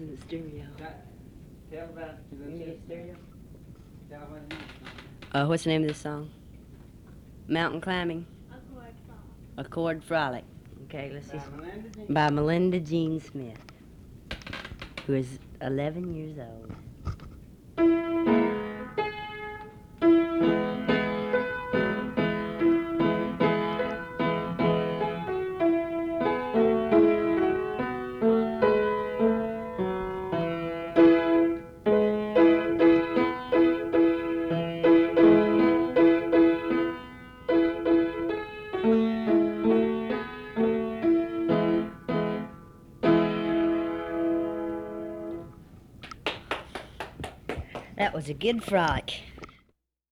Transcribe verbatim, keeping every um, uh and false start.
in the stereo. Tell about You need a stereo? Tell what it is. Uh, what's the name of this song? Mountain Climbing? Accord Frolic. Accord Frolic. Okay, let's see. By Melinda Jean. By Melinda Jean Smith, who is eleven years old. That was a good frolic.